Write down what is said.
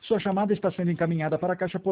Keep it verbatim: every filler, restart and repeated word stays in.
Sua chamada está sendo encaminhada para a caixa postal